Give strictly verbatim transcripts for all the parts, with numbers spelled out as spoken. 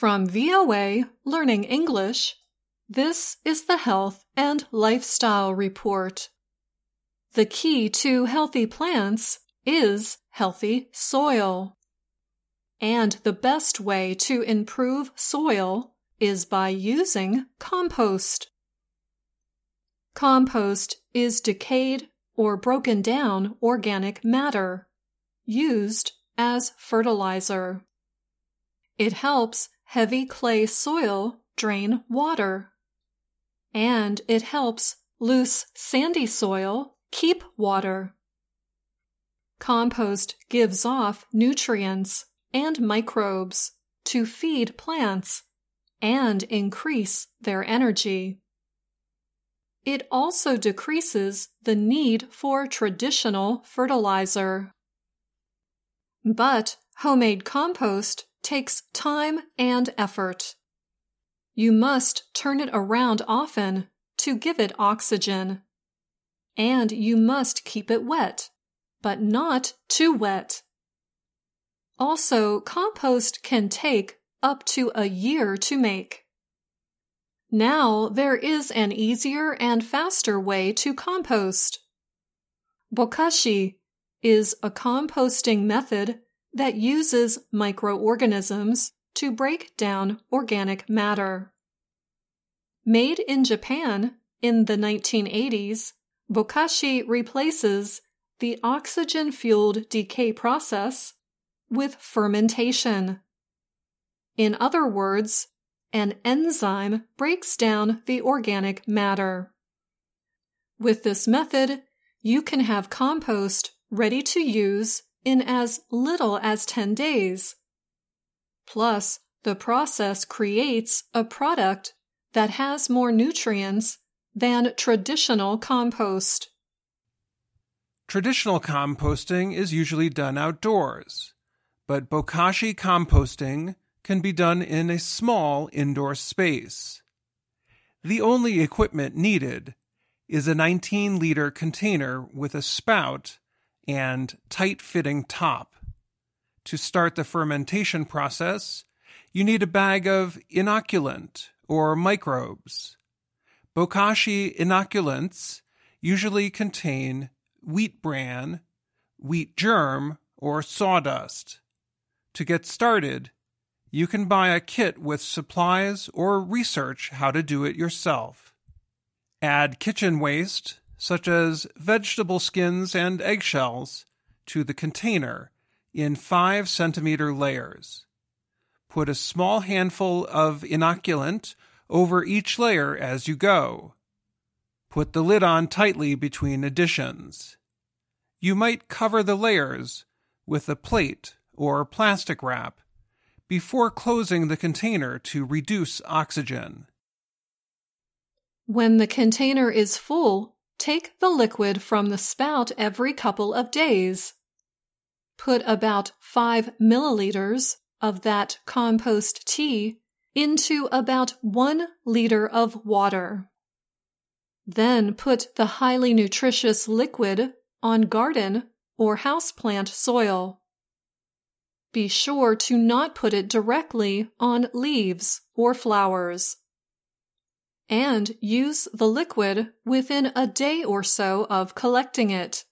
From V O A Learning English, this is the Health and Lifestyle Report. The key to healthy plants is healthy soil. And the best way to improve soil is by using compost. Compost is decayed or broken down organic matter used as fertilizer. It helps heavy clay soil drain water, and it helps loose sandy soil keep water. Compost gives off nutrients and microbes to feed plants and increase their energy. It also decreases the need for traditional fertilizer. But homemade compost takes time and effort. You must turn it around often to give it oxygen. And you must keep it wet, but not too wet. Also, compost can take up to a year to make. Now there is an easier and faster way to compost. Bokashi is a composting method that uses microorganisms to break down organic matter. Made in Japan in the nineteen eighties, Bokashi replaces the oxygen-fueled decay process with fermentation. In other words, an enzyme breaks down the organic matter. With this method, you can have compost ready to use in as little as ten days. Plus, the process creates a product that has more nutrients than traditional compost. Traditional composting is usually done outdoors, but Bokashi composting can be done in a small indoor space. The only equipment needed is a nineteen liter container with a spout and tight-fitting top. To start the fermentation process, you need a bag of inoculant or microbes. Bokashi inoculants usually contain wheat bran, wheat germ, or sawdust. To get started, you can buy a kit with supplies or research how to do it yourself. Add kitchen waste, such as vegetable skins and eggshells, to the container in five centimeter layers. Put a small handful of inoculant over each layer as you go. Put the lid on tightly between additions. You might cover the layers with a plate or plastic wrap before closing the container to reduce oxygen. When the container is full, take the liquid from the spout every couple of days. Put about five milliliters of that compost tea into about one liter of water. Then put the highly nutritious liquid on garden or houseplant soil. Be sure to not put it directly on leaves or flowers. And use the liquid within a day or so of collecting it.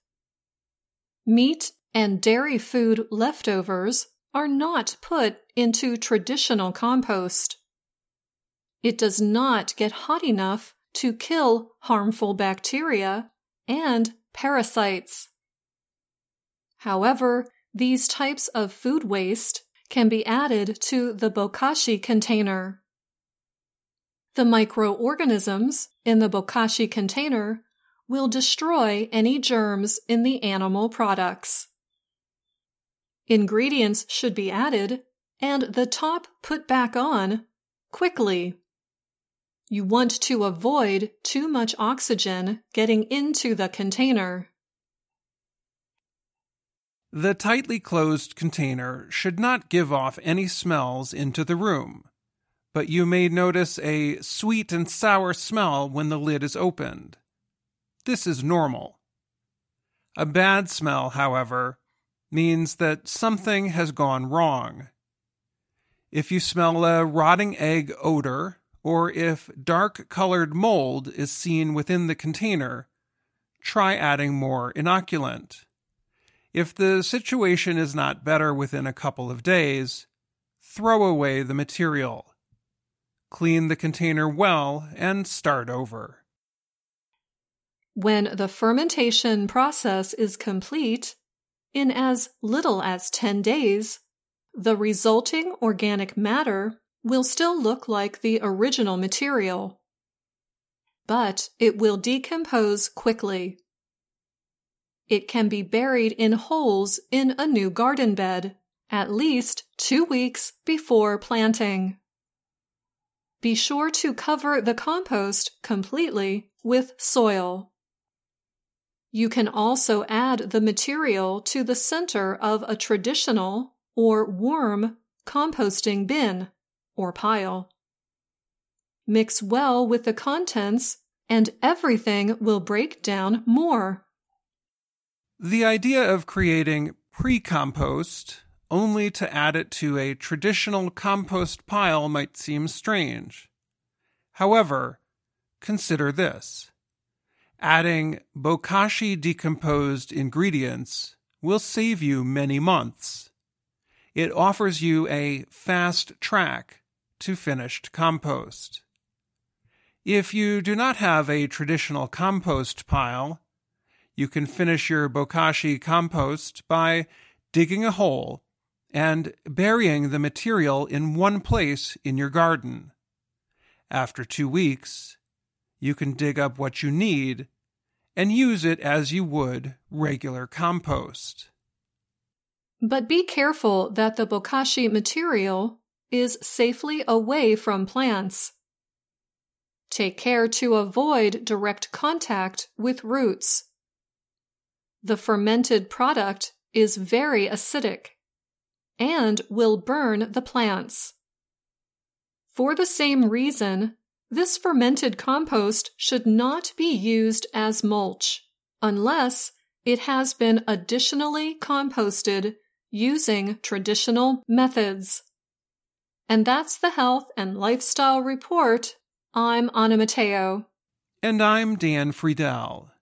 Meat and dairy food leftovers are not put into traditional compost. It does not get hot enough to kill harmful bacteria and parasites. However, these types of food waste can be added to the Bokashi container. The microorganisms in the Bokashi container will destroy any germs in the animal products. Ingredients should be added and the top put back on quickly. You want to avoid too much oxygen getting into the container. The tightly closed container should not give off any smells into the room, but you may notice a sweet and sour smell when the lid is opened. This is normal. A bad smell, however, means that something has gone wrong. If you smell a rotting egg odor, or if dark-colored mold is seen within the container, try adding more inoculant. If the situation is not better within a couple of days, throw away the material. Clean the container well and start over. When the fermentation process is complete, in as little as ten days, the resulting organic matter will still look like the original material, but it will decompose quickly. It can be buried in holes in a new garden bed at least two weeks before planting. Be sure to cover the compost completely with soil. You can also add the material to the center of a traditional or warm composting bin or pile. Mix well with the contents and everything will break down more. The idea of creating pre-compost only to add it to a traditional compost pile might seem strange. However, consider this. Adding bokashi decomposed ingredients will save you many months. It offers you a fast track to finished compost. If you do not have a traditional compost pile, you can finish your bokashi compost by digging a hole and burying the material in one place in your garden. After two weeks, you can dig up what you need and use it as you would regular compost. But be careful that the bokashi material is safely away from plants. Take care to avoid direct contact with roots. The fermented product is very acidic and will burn the plants. For the same reason, this fermented compost should not be used as mulch unless it has been additionally composted using traditional methods. And that's the Health and Lifestyle Report. I'm Anna Matteo. And I'm Dan Friedel.